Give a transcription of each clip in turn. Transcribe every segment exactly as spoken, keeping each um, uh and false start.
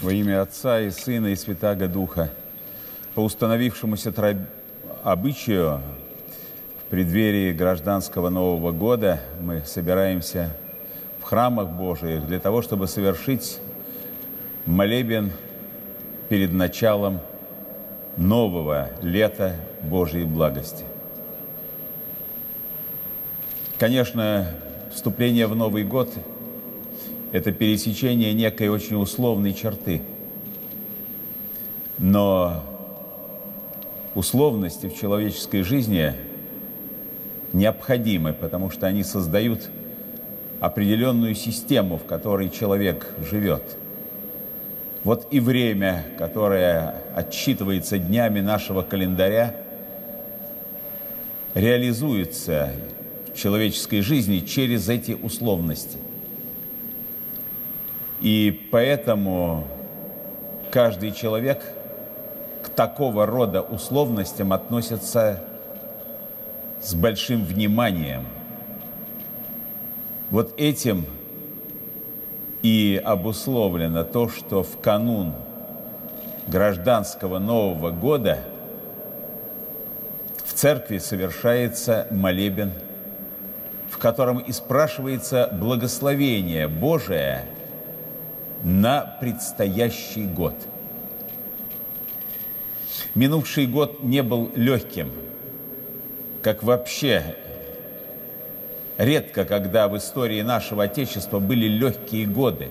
Во имя Отца и Сына и Святаго Духа, по установившемуся троб... обычаю, в преддверии гражданского Нового года мы собираемся в храмах Божиих для того, чтобы совершить молебен перед началом нового лета Божьей благости. Конечно, вступление в Новый год – это пересечение некой очень условной черты. Но условности в человеческой жизни необходимы, потому что они создают определенную систему, в которой человек живет. Вот и время, которое отсчитывается днями нашего календаря, реализуется в человеческой жизни через эти условности. И поэтому каждый человек к такого рода условностям относится с большим вниманием. Вот этим и обусловлено то, что в канун гражданского Нового года в церкви совершается молебен, в котором и спрашивается благословение Божие на предстоящий год. Минувший год не был легким, как вообще редко, когда в истории нашего Отечества были легкие годы.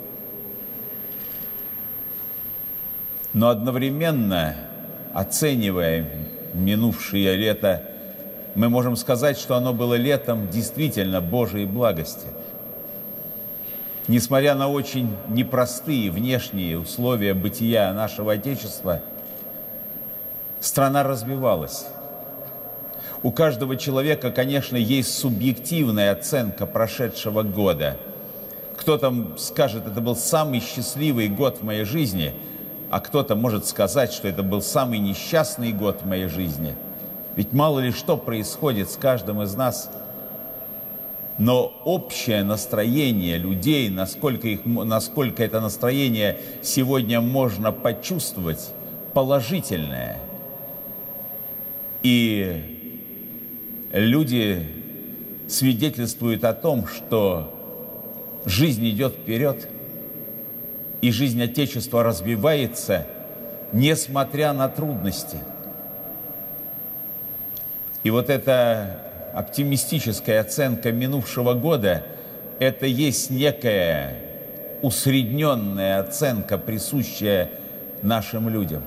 Но одновременно, оценивая минувшее лето, мы можем сказать, что оно было летом действительно Божией благости. Несмотря на очень непростые внешние условия бытия нашего Отечества, страна развивалась. У каждого человека, конечно, есть субъективная оценка прошедшего года. Кто-то скажет, это был самый счастливый год в моей жизни, а кто-то может сказать, что это был самый несчастный год в моей жизни. Ведь мало ли что происходит с каждым из нас. Но общее настроение людей, насколько, их, насколько это настроение сегодня можно почувствовать, положительное. И люди свидетельствуют о том, что жизнь идет вперед, и жизнь Отечества развивается, несмотря на трудности. И вот эта оптимистическая оценка минувшего года – это есть некая усредненная оценка, присущая нашим людям.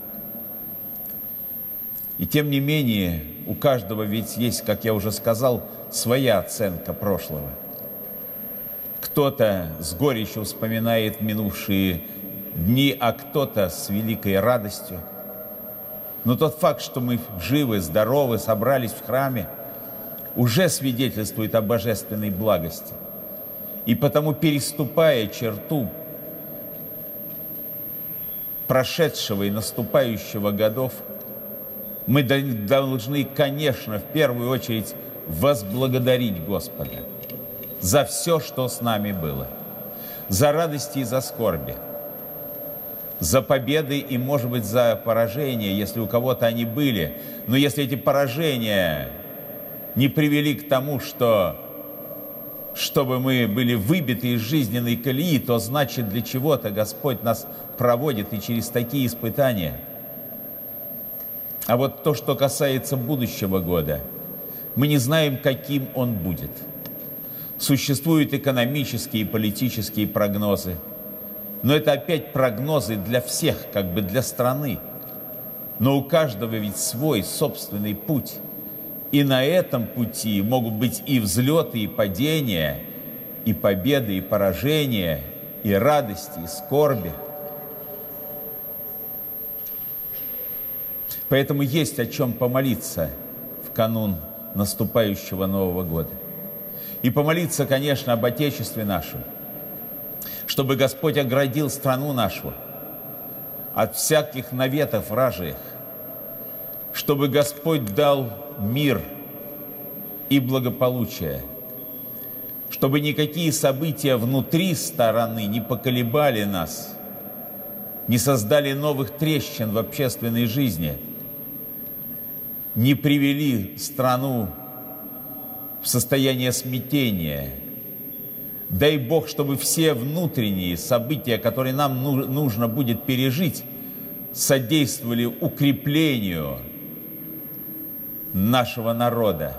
И тем не менее, у каждого ведь есть, как я уже сказал, своя оценка прошлого. Кто-то с горечью вспоминает минувшие дни, а кто-то с великой радостью. Но тот факт, что мы живы, здоровы, собрались в храме, уже свидетельствует о божественной благости. И потому, переступая черту прошедшего и наступающего годов, мы должны, конечно, в первую очередь возблагодарить Господа за все, что с нами было, за радости и за скорби, за победы и, может быть, за поражения, если у кого-то они были. Но если эти поражения не привели к тому, что, чтобы мы были выбиты из жизненной колеи, то значит, для чего-то Господь нас проводит и через такие испытания. А вот то, что касается будущего года, мы не знаем, каким он будет. Существуют экономические и политические прогнозы, но это опять прогнозы для всех, как бы для страны. Но у каждого ведь свой собственный путь. И на этом пути могут быть и взлеты, и падения, и победы, и поражения, и радости, и скорби. Поэтому есть о чем помолиться в канун наступающего Нового года. И помолиться, конечно, об Отечестве нашем, чтобы Господь оградил страну нашу от всяких наветов вражьих, чтобы Господь дал мир и благополучие, чтобы никакие события внутри стороны не поколебали нас, не создали новых трещин в общественной жизни, не привели страну в состояние смятения. Дай Бог, чтобы все внутренние события, которые нам нужно будет пережить, содействовали укреплению нашего народа,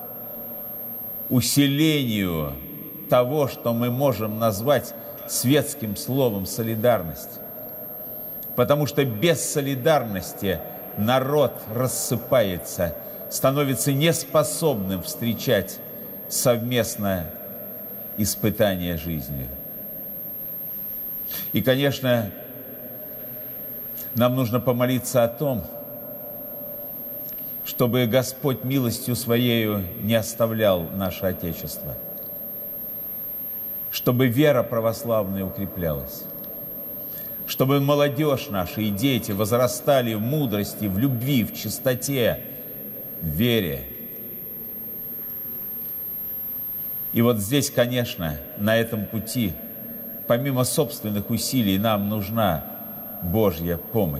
усилению того, что мы можем назвать светским словом солидарность. Потому что без солидарности народ рассыпается, становится неспособным встречать совместно испытание жизнью. И, конечно, нам нужно помолиться о том, чтобы Господь милостью Своею не оставлял наше Отечество, чтобы вера православная укреплялась, чтобы молодежь наша и дети возрастали в мудрости, в любви, в чистоте, в вере. И вот здесь, конечно, на этом пути, помимо собственных усилий, нам нужна Божья помощь.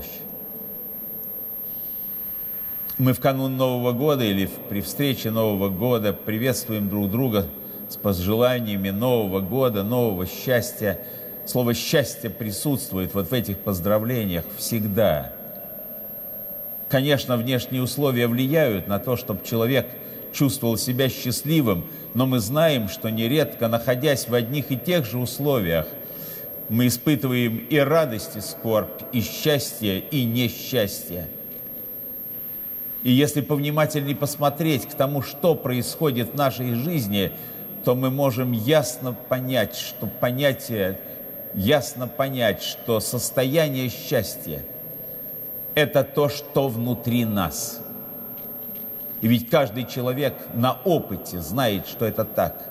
Мы в канун Нового года или при встрече Нового года приветствуем друг друга с пожеланиями Нового года, нового счастья. Слово «счастье» присутствует вот в этих поздравлениях всегда. Конечно, внешние условия влияют на то, чтобы человек чувствовал себя счастливым, но мы знаем, что нередко, находясь в одних и тех же условиях, мы испытываем и радость, и скорбь, и счастье, и несчастье. И если повнимательнее посмотреть к тому, что происходит в нашей жизни, то мы можем ясно понять, что понятие, ясно понять, что состояние счастья – это то, что внутри нас. И ведь каждый человек на опыте знает, что это так.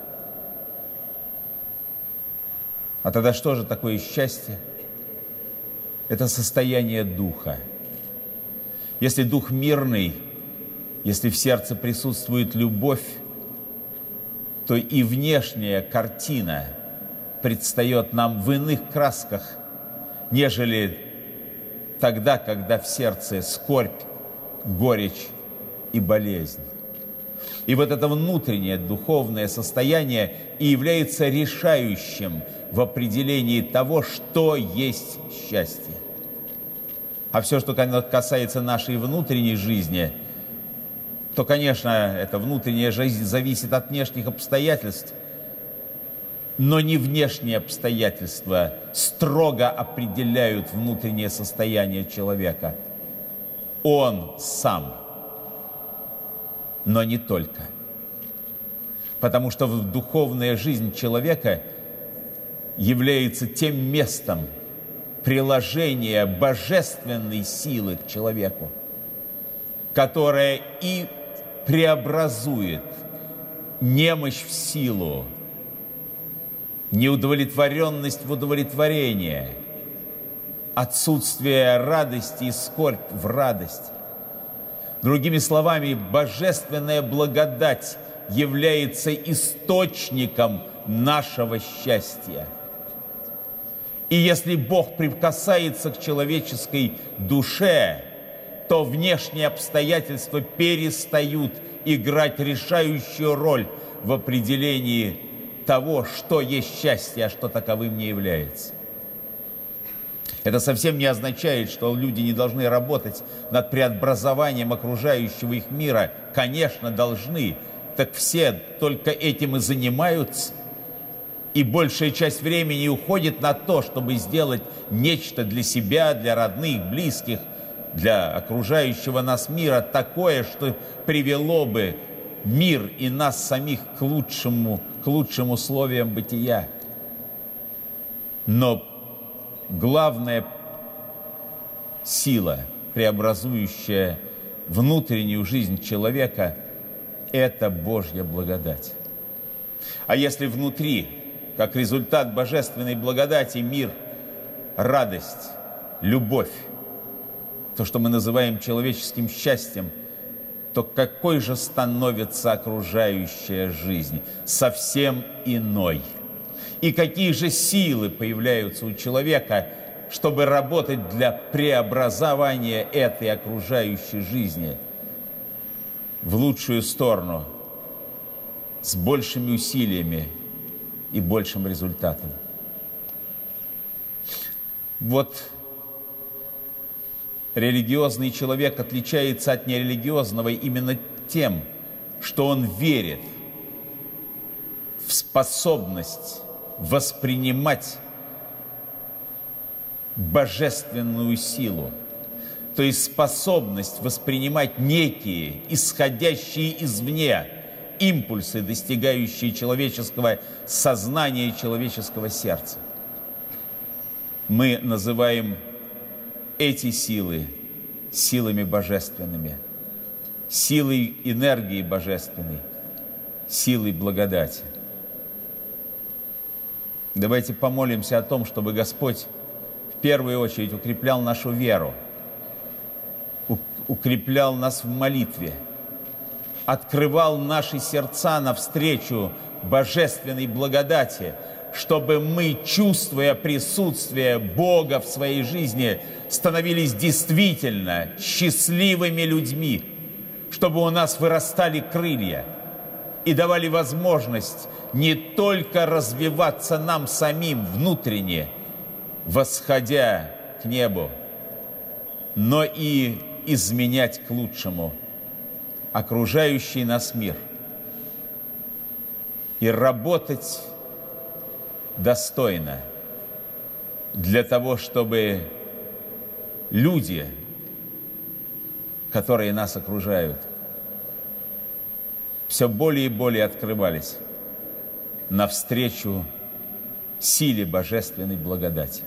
А тогда что же такое счастье? Это состояние духа. Если дух мирный, если в сердце присутствует любовь, то и внешняя картина предстает нам в иных красках, нежели тогда, когда в сердце скорбь, горечь и болезнь. И вот это внутреннее духовное состояние и является решающим в определении того, что есть счастье. А все, что касается нашей внутренней жизни, то, конечно, эта внутренняя жизнь зависит от внешних обстоятельств, но не внешние обстоятельства строго определяют внутреннее состояние человека. Он сам, но не только. Потому что духовная жизнь человека является тем местом приложения божественной силы к человеку, которая и преобразует немощь в силу, неудовлетворенность в удовлетворение, отсутствие радости и скорбь в радость. Другими словами, божественная благодать является источником нашего счастья. И если Бог прикасается к человеческой душе, то внешние обстоятельства перестают играть решающую роль в определении того, что есть счастье, а что таковым не является. Это совсем не означает, что люди не должны работать над преобразованием окружающего их мира. Конечно, должны. Так все только этим и занимаются. И большая часть времени уходит на то, чтобы сделать нечто для себя, для родных, близких, для окружающего нас мира такое, что привело бы мир и нас самих к лучшему, к лучшим условиям бытия. Но главная сила, преобразующая внутреннюю жизнь человека, это Божья благодать. А если внутри, как результат божественной благодати, мир, радость, любовь, то, что мы называем человеческим счастьем, то какой же становится окружающая жизнь? Совсем иной. И какие же силы появляются у человека, чтобы работать для преобразования этой окружающей жизни в лучшую сторону, с большими усилиями и большим результатом. Вот религиозный человек отличается от нерелигиозного именно тем, что он верит в способность воспринимать божественную силу, то есть способность воспринимать некие, исходящие извне, импульсы, достигающие человеческого сознания и человеческого сердца. Мы называем эти силы силами божественными, силой энергии божественной, силой благодати. Давайте помолимся о том, чтобы Господь в первую очередь укреплял нашу веру, укреплял нас в молитве, открывал наши сердца навстречу божественной благодати, чтобы мы, чувствуя присутствие Бога в своей жизни, становились действительно счастливыми людьми, чтобы у нас вырастали крылья и давали возможность не только развиваться нам самим внутренне, восходя к небу, но и изменять к лучшему окружающий нас мир и работать достойно для того, чтобы люди, которые нас окружают, все более и более открывались навстречу силе божественной благодати.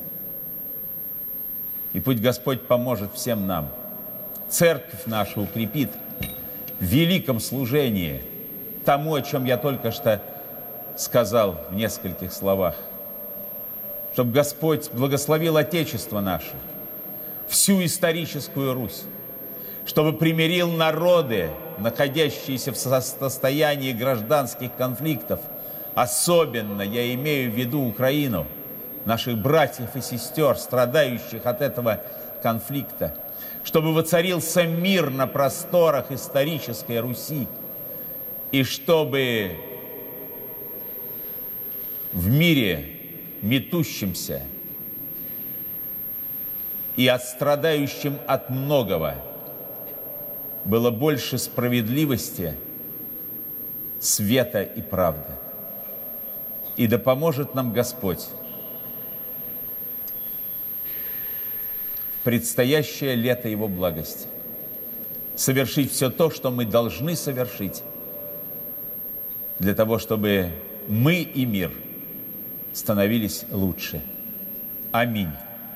И пусть Господь поможет всем нам, церковь нашу укрепит в великом служении тому, о чем я только что сказал в нескольких словах, чтобы Господь благословил Отечество наше, всю историческую Русь, чтобы примирил народы, находящиеся в состоянии гражданских конфликтов, особенно я имею в виду Украину, наших братьев и сестер, страдающих от этого конфликта, чтобы воцарился мир на просторах исторической Руси, и чтобы в мире метущемся и от страдающим от многого было больше справедливости, света и правды. И да поможет нам Господь в предстоящее лето Его благости совершить все то, что мы должны совершить для того, чтобы мы и мир становились лучше. Аминь.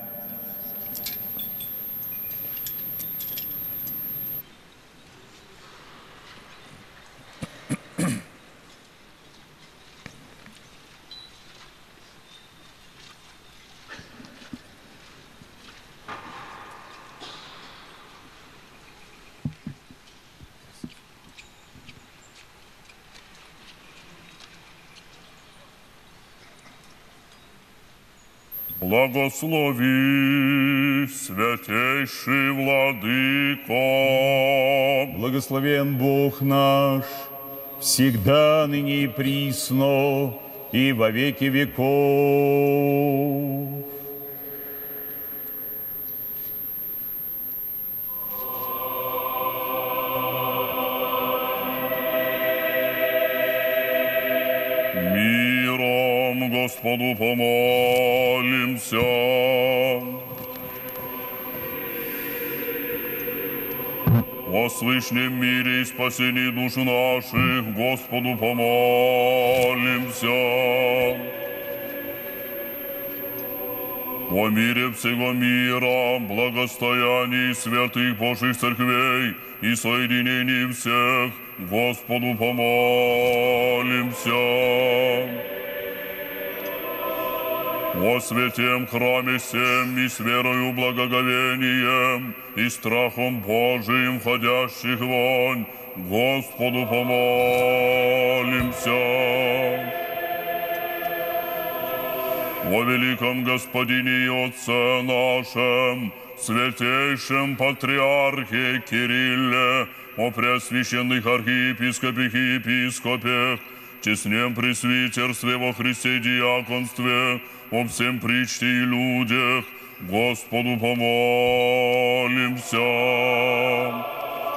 Благослови, святейший Владыко. Благословен Бог наш, всегда, ныне и присно, и во веки веков. Миром Господу помолимся. О слышнем мире и спасении душ наших Господу помолимся. О мире всего мира, благостоянии святых Божьих церквей и соединении всех Господу помолимся. О святем храме всем и с верою благоговением и страхом Божиим входящих вонь Господу помолимся. О великом Господине и Отце нашем, святейшем Патриархе Кирилле, о преосвященных архиепископах и епископах, честнем пресвитерстве во Христе диаконстве, о всем причте и людях, Господу помолимся.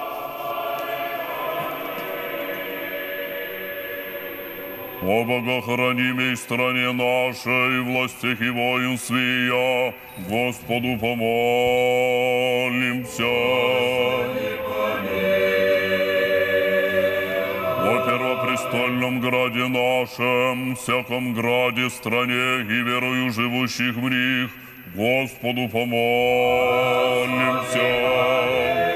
О богохранимой стране нашей, властях и воинстве я, Господу помолимся. О первопрестольном граде нашем, всяком граде, стране и верою живущих в них, Господу помолимся.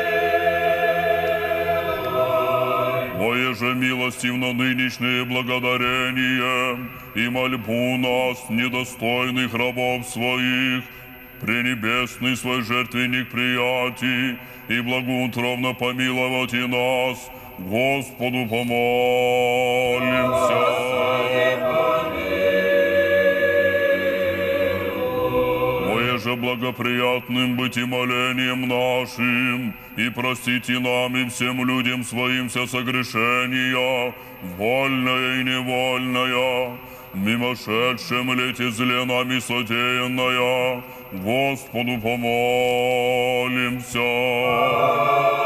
Же милостивно нынешнее благодарение и мольбу нас, недостойных рабов своих, пренебесный свой жертвенник прияти и благоутробно помиловать и нас, Господу помолимся. Же благоприятным быть и молением нашим, и простите нам и всем людям своим все согрешения, вольное и невольное, мимошедшем лете зле нами содеянное, Господу помолимся.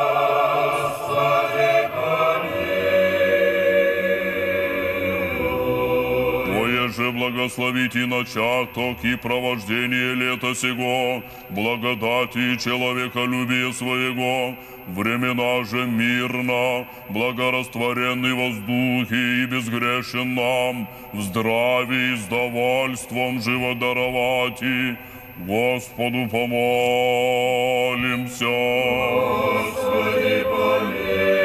Же благословите начаток и провождение лета сего, благодати и человеколюбия своего, времена же мирно, благорастворенный в воздухе и безгрешен нам, в здравии и с довольством живо даровати, Господу помолимся. Господи, помилуй.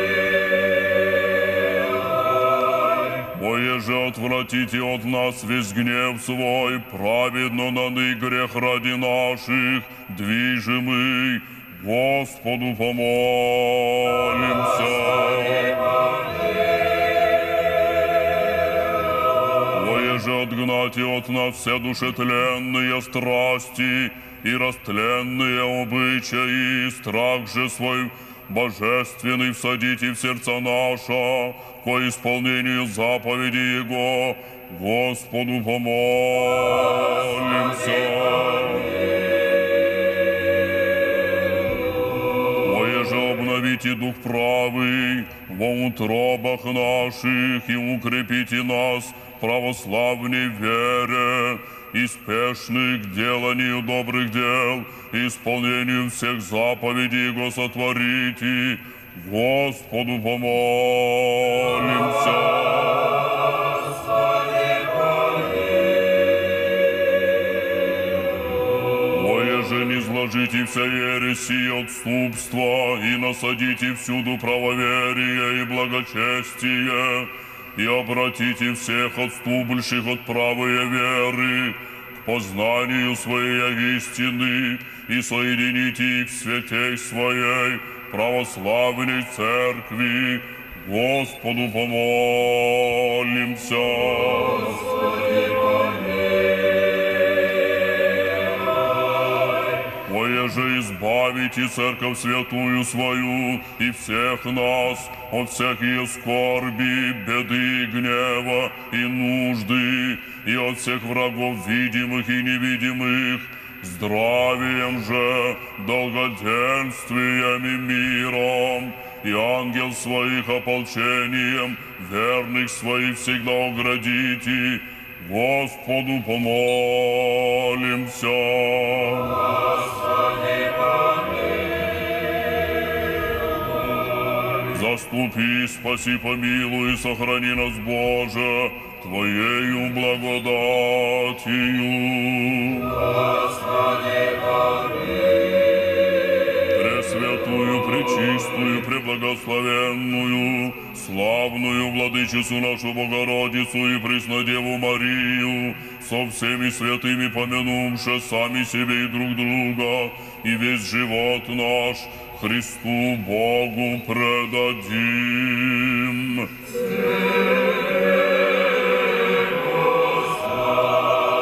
Же отвратите от нас весь гнев свой, праведно наны грех ради наших, движимый, Господу помолимся. Воеже отгнати от нас все душетленные страсти и растленные обычаи, страх же свой божественный всадите в сердца наша, по исполнению заповеди Его, Господу помолимся. Воеже обновите дух правый во утробах наших и укрепите нас в православной вере и спешны к деланию добрых дел, и исполнению всех заповедей Его сотворите, Господу помолимся. Господи, помилуй. Воеже не зложите вся ереси и отступства, и насадите всюду правоверие и благочестие, и обратите всех отступивших от правой веры к познанию своей истины, и соедините их в святей своей православной церкви, Господу помолимся. Господи, помилуй. Воеже избавите церковь святую свою и всех нас от всякие скорби, беды, гнева и нужды, и от всех врагов видимых и невидимых, здравием же, долгоденствием и миром, и ангел своих ополчением, верных своих всегда оградите, Господу помолимся. Господи, помилуй. Заступи, спаси, помилуй и сохрани нас, Боже, Твоею благодатью. Господи, помилуй. Пресвятую, пречистую, преблагословенную, славную Владычицу нашу Богородицу и Преснодеву Марию, со всеми святыми помянувши сами себе и друг друга, и весь живот наш Христу Богу предадим. Господи,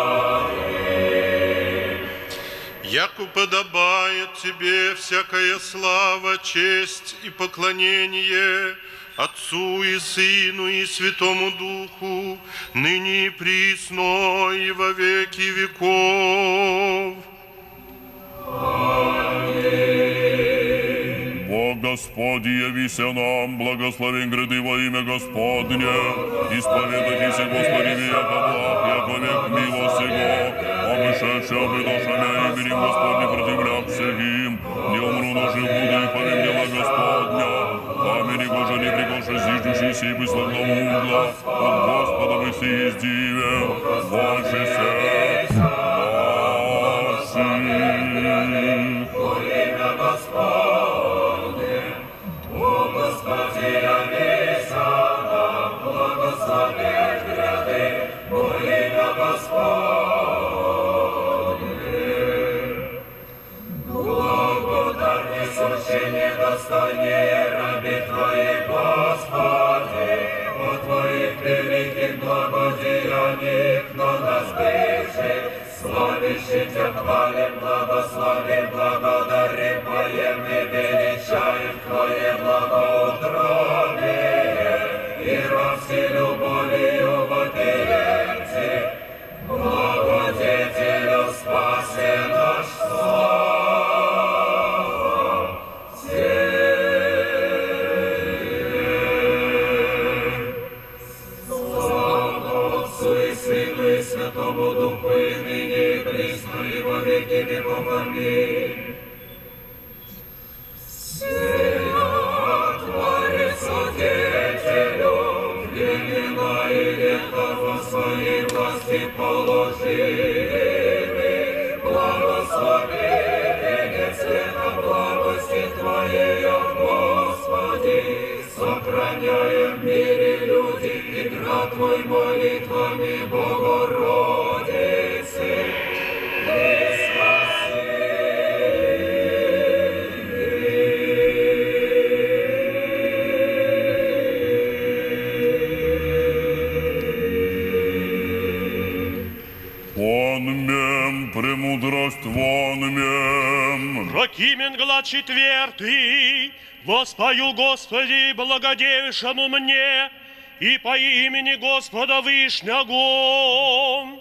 яку подобает Тебе всякая слава, честь и поклонение Отцу и Сыну и Святому Духу, ныне и присно и во веки веков. Бог Господь, явися нам, благословен гряды во имя Господне, исповедайтесь, Господи, века благ, яко век милость Его, обышедший обидошамя именем Господне противлякся им, не умру, но жив буду и повем дела Господня, камень его же не прикоши зиждущийся и выславного угла, от Господа мы си издивем, больше всех наших. Имя Господне, о Господи, явися нам, благословен гряды, во имя Господне. Благодарни сущи недостойнее раби Твои, Господи, о Твоих великих благодеяниях на нас бывших, славящим Тебя хвалим, благословим, благодарим, поем и величаем Твое благоутробие, и во всей любовью вопием Ти, благодетелю спаси наш, слава Тебе. Слава Отцу и Сыну и Святому Духу, и ныне и присно и во веки веков. Аминь. Сия творится Деятелю, времена и лета во своей власти положили. Благослови венец света благости Твоей, Господи, сохраняя в мире люди и град Твой молитвами Богородицы. И спаси. Вонмем, премудрость вонмем. Прокимен глад четвертый, воспою Господи, благодевшему мне, и по имени Господа Вышнего.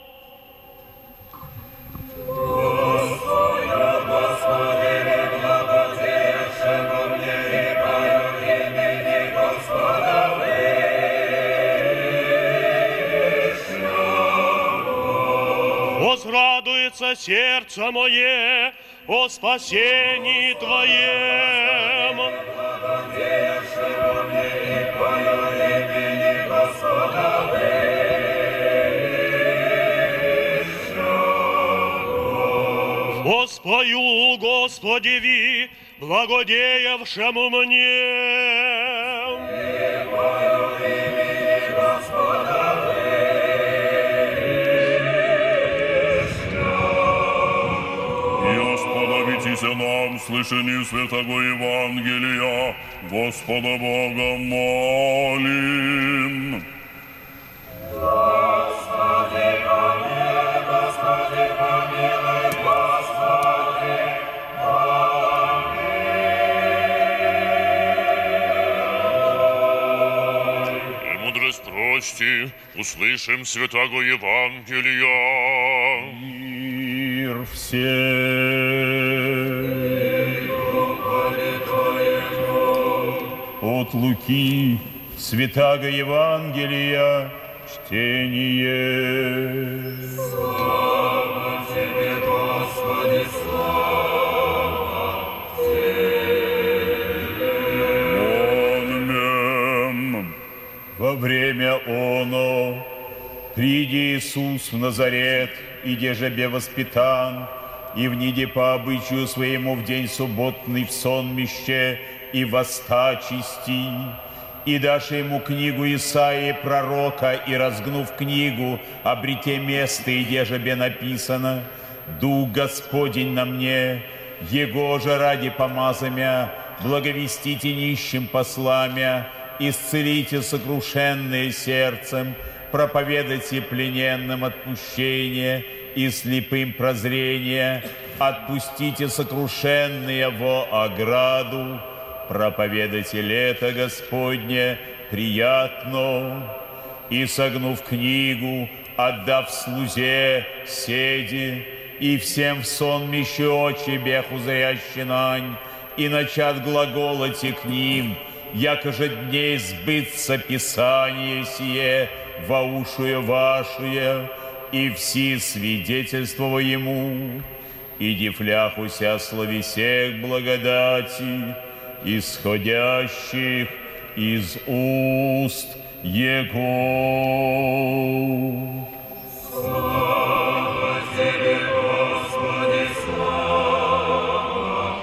Господи, Господи, благодевшему мне, и по имени Господа Вышнего. Возрадуется сердце мое о спасении Твоем. Благодевшему мне, и по имени Господа Вышнего. Воспою Господи, ви, благодеявшему мне. Сподобитеся нам, слышанию святого Евангелия, Господа Бога молим. Господи, помилуй, Господи, помилуй, Господи, помилуй. Премудрость прости, услышим святого Евангелия. Мир всем. От Луки, святаго Евангелия, чтение. Слава Тебе, Господи, слава Тебе. Аминь. Во время оно приди Иисус в Назарет, и деже бе воспитан, и вниде по обычаю своему в день субботный в сонмище, и воста чисти, и дашь ему книгу Исаии пророка, и разгнув книгу, обрете место, и деже бе написано: «Дух Господень на мне, Его же ради помазамя, благовестите нищим посламя, исцелите сокрушенные сердцем, проповедайте плененным отпущение и слепым прозрение, отпустите сокрушенные во ограду, проповедайте лето Господне приятно, и, согнув книгу, отдав слузе, седи, и всем в сонмище очи бех узрящи нань, и начат глаголоти к ним, якоже дней сбыться Писание сие, воушуе вашуе, и все свидетельствова ему, и дифляхуся слави сех благодати, исходящих из уст Его. Слава Тебе, Господи, слава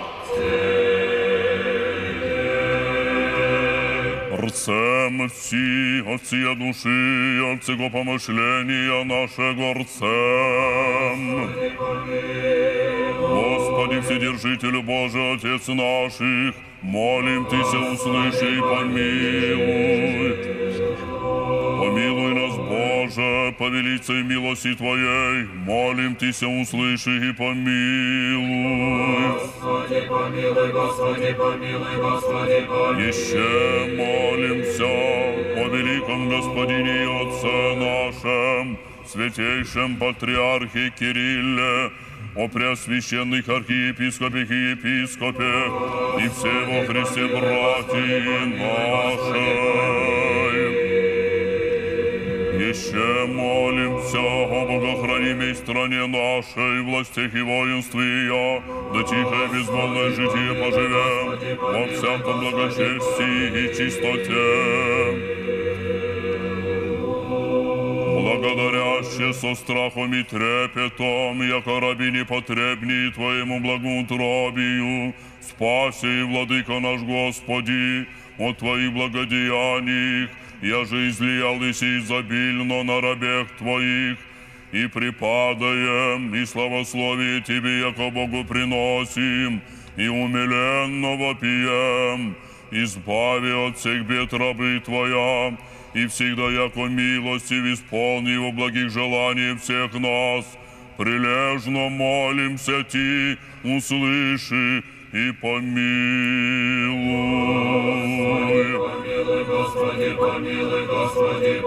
Тебе. Рцем всі, от всія душі, от всього помишлення нашего рцем. Господи, Вседержителю Божий, Отец наших, молим Тися, услыши и помилуй. Помилуй нас, Боже, по велицей милости Твоей, молим Тися, услыши и помилуй. Господи, помилуй, Господи, помилуй, Господи, помилуй. Еще молимся о великом Господине и Отце нашем, святейшем Патриархе Кирилле, о преосвященных архиепископах и епископе, и все во Христе братья наши. Еще молимся о богохранимой стране нашей, властях и воинстве ее, да тихо и безмолвное житие поживем во всяком благочестии и чистоте. Благодаряще со страхом и трепетом, яко раби непотребней Твоему благоутробию, спаси, Владыка наш Господи, от Твоих благодеяниях, я же излиял иси изобильно на рабех Твоих, и припадаем, и славословие Тебе, яко Богу приносим, и умиленно вопием, избави от всех бед рабы Твоя, и всегда, яко милостив, исполни во благих желаний всех нас. Прилежно молимся Ти, услыши и помилуй. Помилуй, Господи, помилуй, Господи,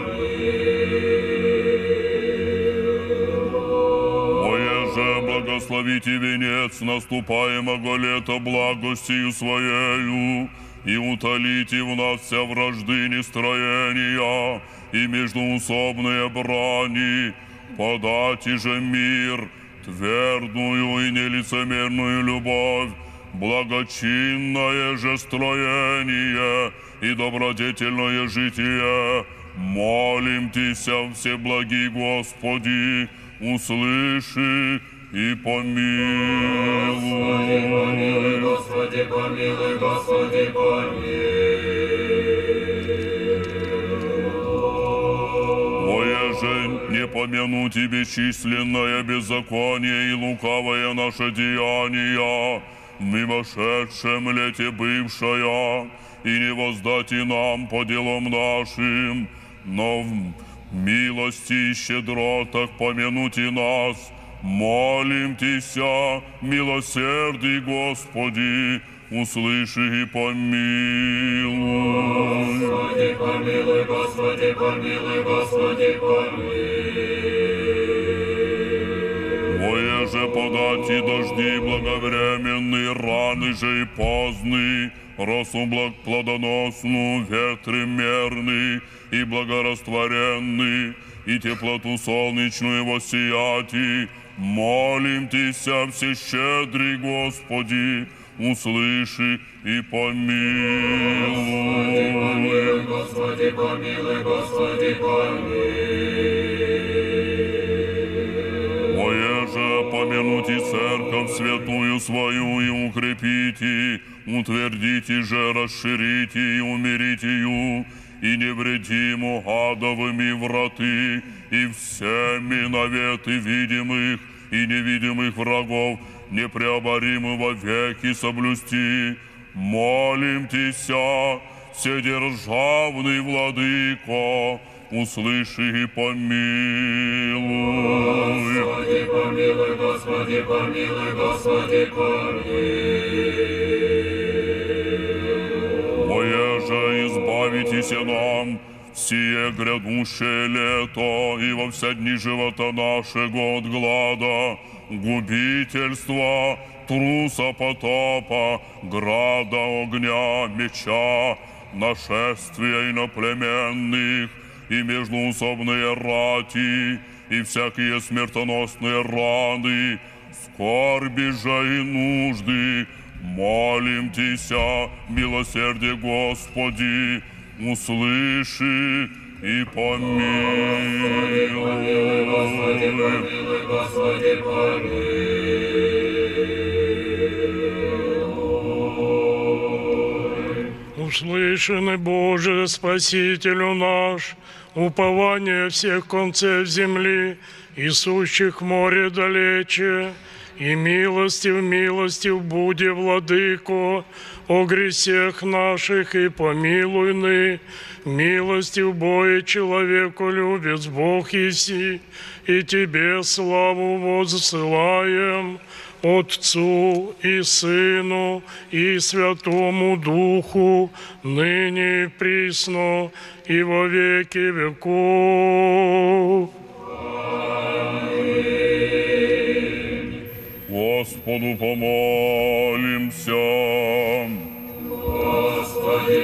помилуй. Воеже благословите венец наступаемого лета благостью Своею, и утолите в нас вся вражды нестроения и междуусобные брани, подайте же мир, твердую и нелицемерную любовь, благочинное же строение и добродетельное житие. Молим Тися, всеблагий Господи, услыши и помилуй. Господи, помилуй, Господи, помилуй. Воеже не помяну Тебе бесчисленное беззаконие и лукавое наше деяние, в мимошедшем лете бывшая, и не воздати нам по делам нашим, но в милости и щедротах помянути нас. Молим Тися, милосердий Господи, услыши и помилуй. Господи, помилуй, Господи, помилуй, Господи, помилуй. Воеже подати дожди благовременные, раны же и поздны, росу благ плодоносну, ветры мерны и благорастворенны, и теплоту солнечную воссияти. Молим Тися, всещедрый Господи, услыши и помилуй. Господи, помилуй, Господи, помилуй. Воеже помянути церковь святую свою и укрепите, утвердите же, расширите и умирите ее, и невредиму адовыми враты, и всеми наветы видимых и невидимых врагов непреоборимы во веки соблюсти. Молим Тися, вседержавный Владыко, услыши и помилуй. Господи, помилуй, Господи, помилуй, Господи, помилуй. Воеже избавитесь нам сие грядущее лето и во все дни живота нашего от глада, губительства, труса потопа, града огня, меча, нашествия иноплеменных и междуусобные рати, и всякие смертоносные раны, скорби же и нужды. Молим Тися, милосердие Господи, услыши и помилуй. Господи, помилуй, Господи, помилуй. Услышанный Боже, Спасителю наш, упование всех концев земли и сущих в море далече, и милостив, милостив буди, Владыко, о гресех наших и помилуй ны, милостив бое человеку любец Бог еси, и Тебе славу воссылаем, Отцу и Сыну и Святому Духу, ныне и присно и во веки веков. Господу помолимся. Господи,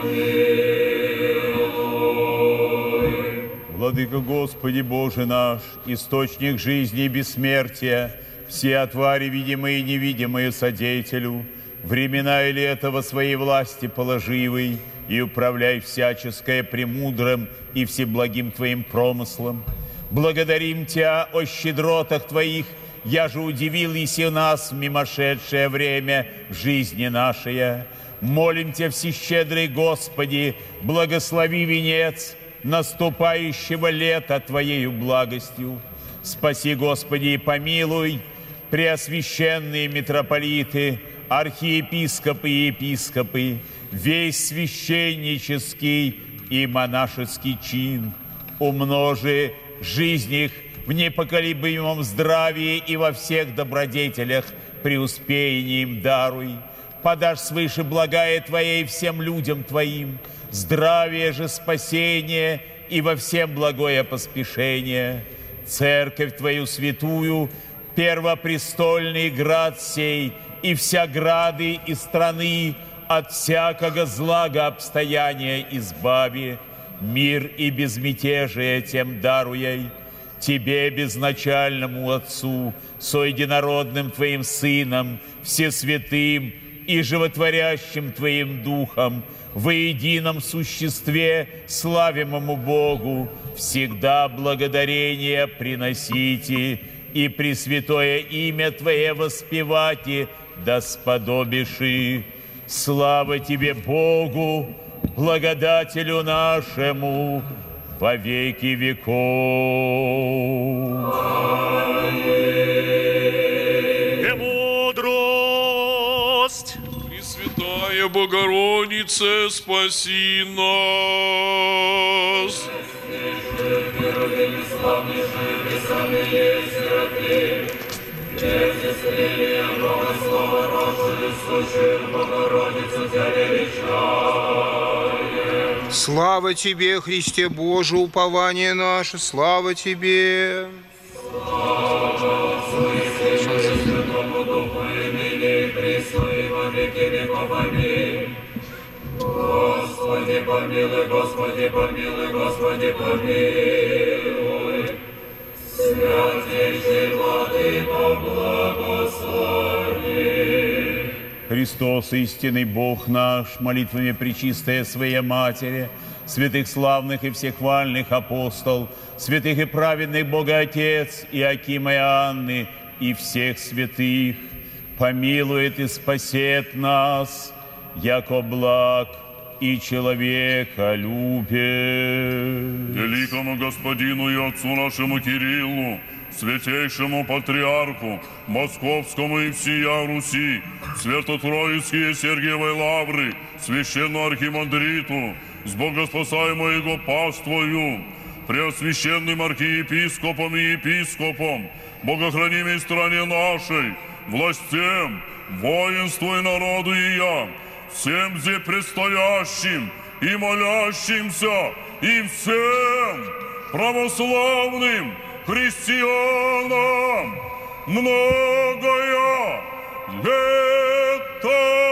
помилуй. Владыка Господи Боже наш, источник жизни и бессмертия, все твари, видимые и невидимые, содеятелю, времена и лето во своей власти положивый, и управляй всяческое премудрым и всеблагим Твоим промыслом. Благодарим Тебя о щедротах Твоих, я же удивил еси нас в мимошедшее время жизни нашей. Молим Тебя, всещедрый Господи, благослови венец наступающего лета Твоею благостью. Спаси, Господи, и помилуй, преосвященные митрополиты, архиепископы и епископы, весь священнический и монашеский чин. Умножи жизнь их в непоколебимом здравии и во всех добродетелях преуспеяние им даруй. Подашь свыше благая Твоей всем людям Твоим, здравие же спасение и во всем благое поспешение. Церковь Твою святую, первопрестольный град сей, и вся грады и страны от всякого злага обстояния избави, мир и безмятежие тем даруй. Тебе, безначальному Отцу, со единородным Твоим Сыном, всесвятым и животворящим Твоим Духом, во едином существе, славимому Богу, всегда благодарение приносите и пресвятое имя Твое воспевайте, да сподобиши. Слава Тебе, Богу, благодателю нашему, во веки веков. Премудрость! Пресвятая Богородице, спаси нас! Слава Тебе, Христе Боже, упование наше, слава Тебе! Господи, помилуй, Господи, помилуй, Господи, помилуй. Святейший Владыко, благослови. Христос, истинный Бог наш, молитвами пречистая Своей Матери, святых славных и всехвальных апостол, святых и праведных Бога Отец, Иакима и Анны, и всех святых, помилует и спасет нас, яко благ и человека любит. Великому Господину и Отцу нашему Кириллу, святейшему Патриарху, Московскому и всея Руси, Свято-Троицкие Сергиевой Лавры, священному архимандриту, с богоспасаемого его паствою, преосвященным архиепископом и епископом, богохранимой стране нашей, властям, воинству и народу и я, всем здесь предстоящим и молящимся, и всем православным христианам многое лето!